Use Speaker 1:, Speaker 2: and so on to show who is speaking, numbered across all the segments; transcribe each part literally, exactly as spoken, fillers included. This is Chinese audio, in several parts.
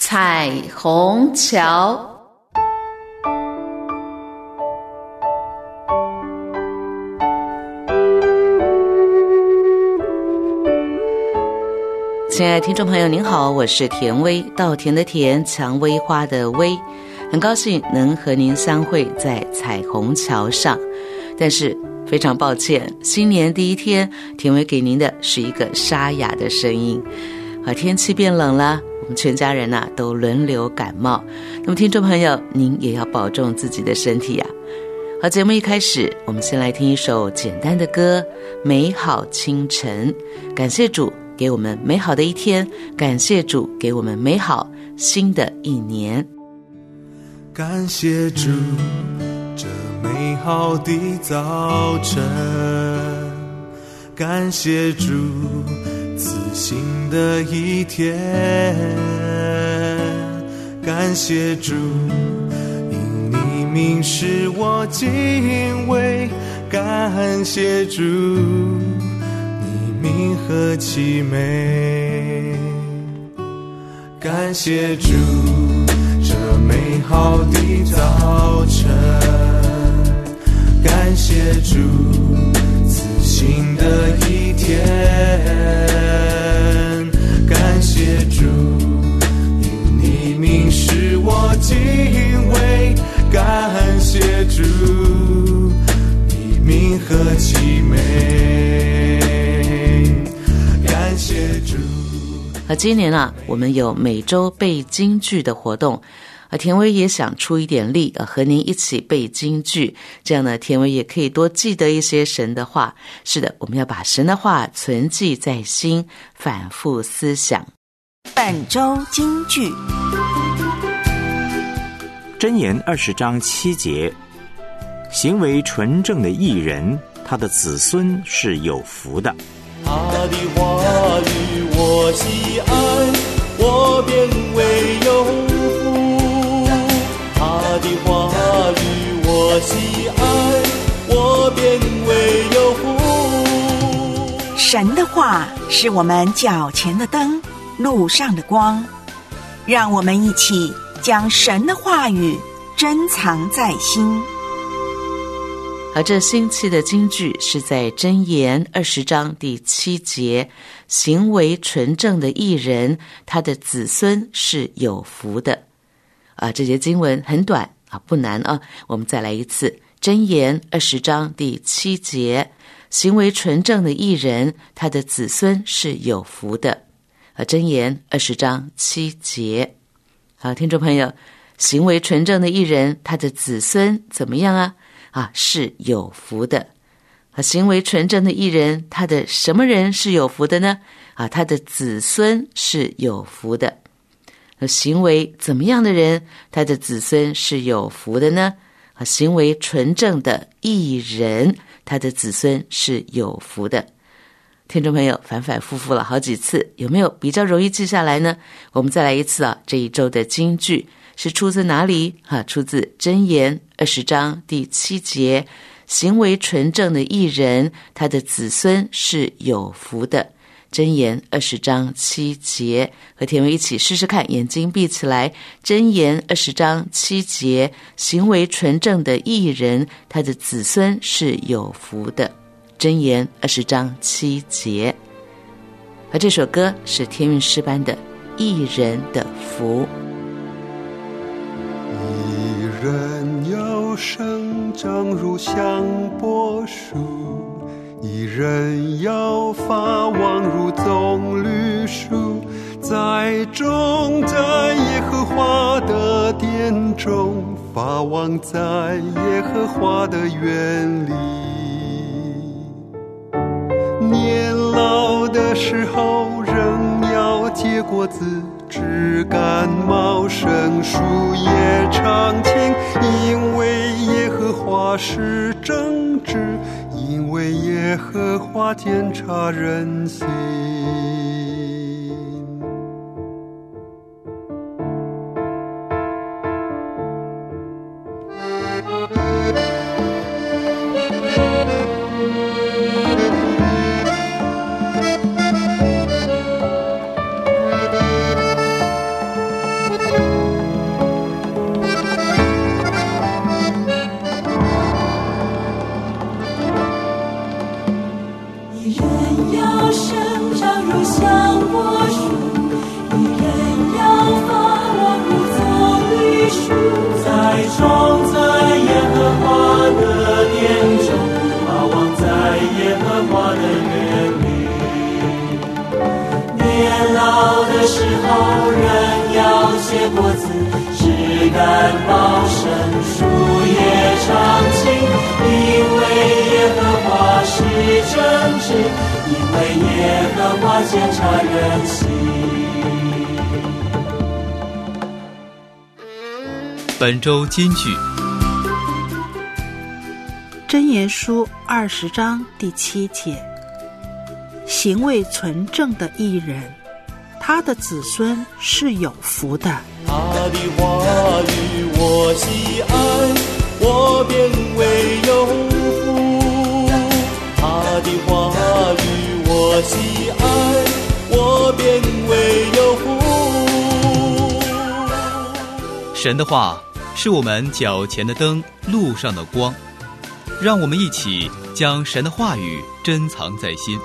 Speaker 1: 彩虹桥。亲爱的听众朋友您好，我是田薇，稻田的田，蔷薇花的薇，很高兴能和您相会在彩虹桥上。但是非常抱歉，新年第一天，田薇给您的是一个沙哑的声音。啊，天气变冷了，我们全家人啊都轮流感冒。那么听众朋友，您也要保重自己的身体啊。好，节目一开始，我们先来听一首简单的歌，《美好清晨》。感谢主给我们美好的一天，感谢主给我们美好新的一年。
Speaker 2: 感谢主这美好的早晨，感谢主赐新的一天，感谢主因你名使我敬畏，感谢主你名何其美，感谢主这美好的早晨，感谢主赐新的一天，感谢主因你名使我敬畏，感谢主你名何其美，感谢主。
Speaker 1: 而今年啊，我们有每周背金句的活动。啊，田薇也想出一点力啊，和您一起背金句，这样呢，田薇也可以多记得一些神的话。是的，我们要把神的话存记在心，反复思想。
Speaker 3: 本周金句，
Speaker 4: 箴言二十章七节，行为纯正的义人，他的子孙是有福的。
Speaker 2: 他的话语我喜爱，我便为有福。他的话语我喜爱，我便为有福。
Speaker 3: 神的话是我们脚前的灯，路上的光。让我们一起将神的话语珍藏在心。
Speaker 1: 而这星期的金句是在箴言二十章第七节，行为纯正的义人，他的子孙是有福的。啊，这节经文很短啊，不难啊，我们再来一次。箴言二十章第七节，行为纯正的义人，他的子孙是有福的。啊，箴言二十章七节。好，听众朋友，行为纯正的义人，他的子孙怎么样啊？啊，是有福的。啊，行为纯正的义人，他的什么人是有福的呢？啊，他的子孙是有福的。行为怎么样的人，他的子孙是有福的呢？啊，行为纯正的义人，他的子孙是有福的。听众朋友，反反复复了好几次，有没有比较容易记下来呢？我们再来一次啊，这一周的金句是出自哪里？啊，出自箴言二十章第七节，行为纯正的义人，他的子孙是有福的。箴言二十章七节，和田薇一起试试看，眼睛闭起来。箴言二十章七节，行为纯正的义人，他的子孙是有福的。箴言二十章七节。而这首歌是天韵诗班的《义人的福》。
Speaker 5: 义人要生长如香柏树，义人要发旺如棕榈树，栽种在耶和华的殿中，发旺在耶和华的园里。年老的时候仍要结果子，枝干茂盛，树叶常青，因为耶和华是正直，因为耶和华检察人心。
Speaker 2: 时候，人要结果子，枝干茂盛，树叶常青。因为耶和华是正直，因为耶和华鉴察人心。
Speaker 6: 本周金句，
Speaker 7: 箴言书二十章第七节：行为纯正的义人，他的子孙是有福的。
Speaker 2: 他的话语我喜爱，我便为有福。他的话语我喜爱，我便为有福。
Speaker 6: 神的话是我们脚前的灯，路上的光。让我们一起将神的话语珍藏在心。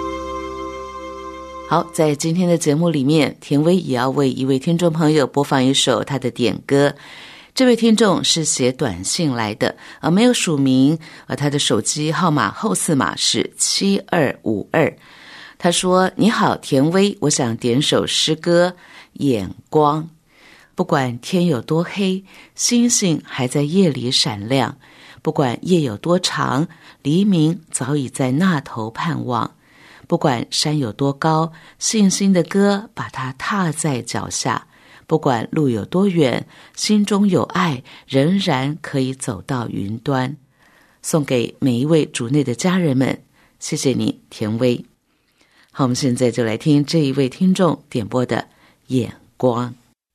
Speaker 1: 好，在今天的节目里面，田薇也要为一位听众朋友播放一首他的点歌。这位听众是写短信来的，呃，没有署名，呃，他的手机号码后四码是七二五二。他说：你好，田薇，我想点首诗歌《眼光》。不管天有多黑，星星还在夜里闪亮；不管夜有多长，黎明早已在那头盼望；不管山有多高，信心的歌把它踏在脚下；不管路有多远，心中有爱，仍然可以走到云端。送给每一位主内的家人们，谢谢你，田薇。好，我们现在就来听这一位听众点播的《眼光》。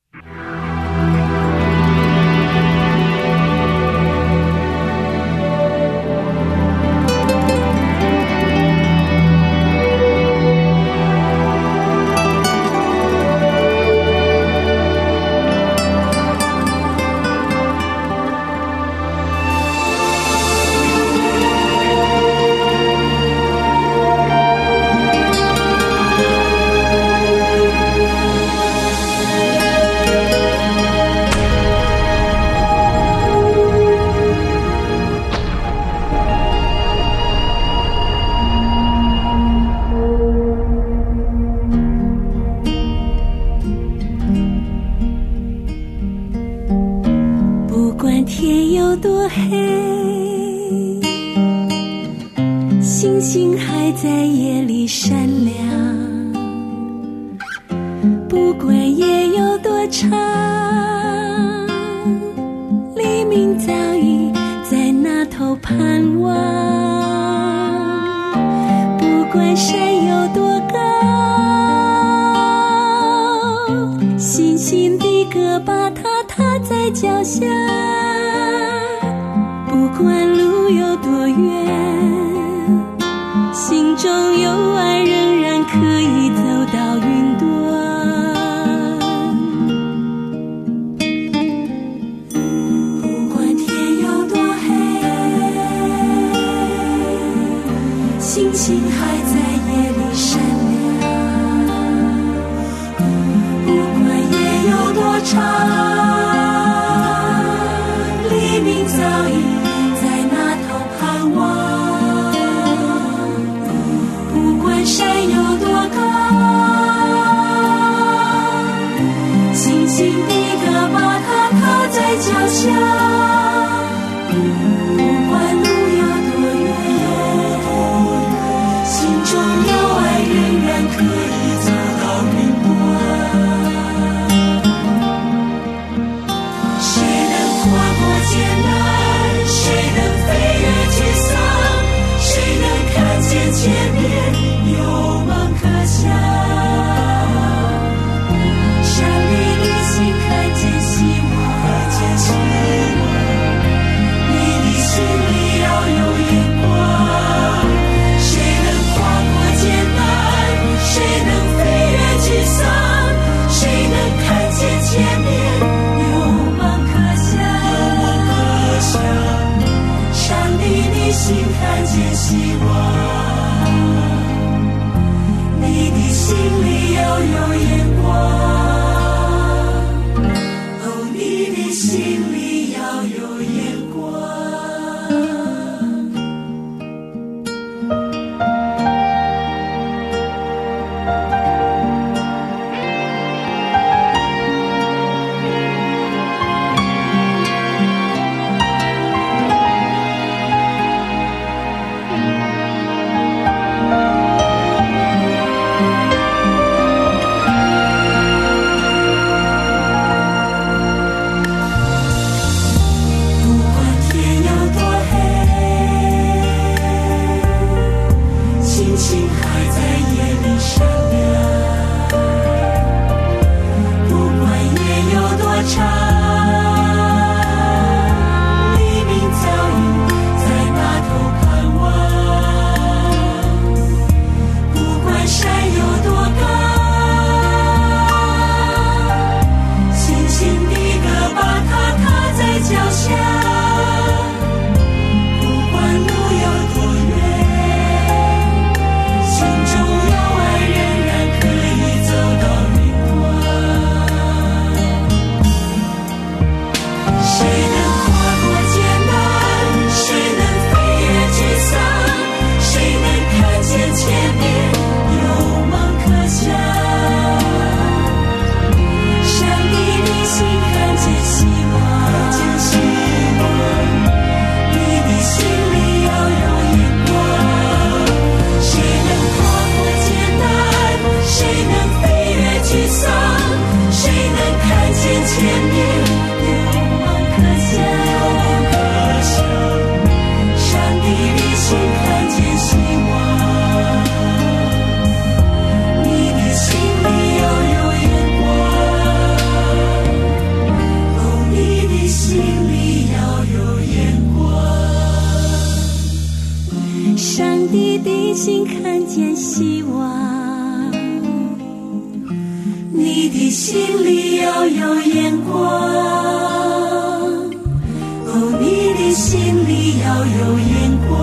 Speaker 8: 天有多黑，星星还在夜里闪亮。不管夜有多长，黎明早已在那头盼望。不管山有多高，星星的歌把它踏在脚下。不管路有多远，心中有爱，仍然可以走到云端。不管天有多黑，星星还在夜里闪亮。不管夜有多长，黎明早已山有多高，星星的歌把它踏在脚下。不管路有多远，心中有爱，仍然可以走到云端。谁能跨过艰难？谁能飞越沮丧？谁能看见前面有梦可想？上帝的心看见希望，看见希望。你的心里要有眼光。谁能跨过艰难？谁能飞越沮丧？谁能看见前面有梦可想？有梦可想。上帝的心看见希望。你的心里要有眼光，哦，你的心里要有眼光。 长，黎明早已在那头盼望。不管山有多高，轻轻地个把它踏在脚下。不管路有多远，心中有爱仍然可以走到云端。谁能跨过艰难？谁能飞越沮丧？谁能看见前面有梦可想？上帝的心看见希望，看见希望。你的心里要有眼光。谁能跨过艰难？谁能飞越沮丧？谁能看见前面有梦可想？上帝的心看见希望。你的心里要有眼光。哦，你的心里要有眼光。上帝的心看见希望。你的心里要有眼光。哦，你的心里要有眼光。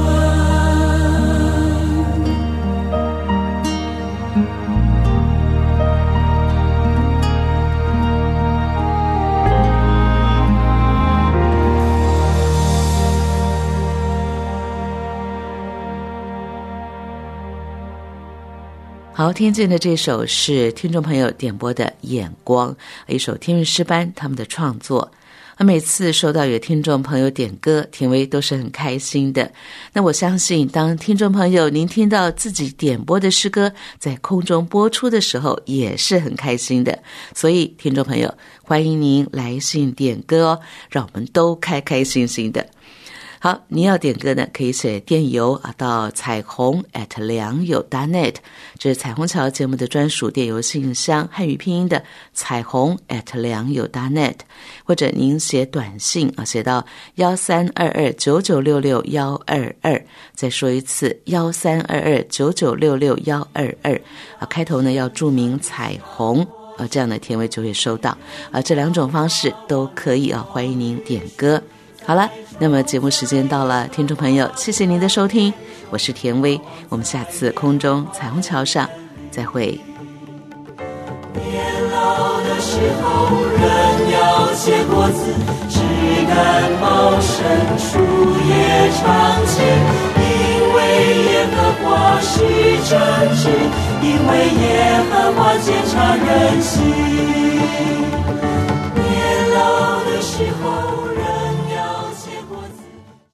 Speaker 1: 好，听见的这首是听众朋友点播的《眼光》，一首天韵诗班他们的创作。每次收到有听众朋友点歌，田薇都是很开心的。那我相信，当听众朋友您听到自己点播的诗歌在空中播出的时候，也是很开心的。所以，听众朋友，欢迎您来信点歌哦，让我们都开开心心的。好，你要点歌呢，可以写电邮啊到彩虹 at 良友 .net， 这是彩虹桥节目的专属电邮信箱，汉语拼音的彩虹 at 良友 .net， 或者您写短信啊，写到一三二二九九六六一二二，再说一次一三二二九九六六一二二啊，开头呢要注明彩虹。啊，这样的田薇就会收到啊，这两种方式都可以啊，欢迎您点歌。好了，那么节目时间到了，听众朋友，谢谢您的收听，我是田薇，我们下次空中彩虹桥上再会。
Speaker 8: 年老的时候，人要结果子，枝干茂盛，树叶常青，因为耶和华是正直，因为耶和华鉴察人心。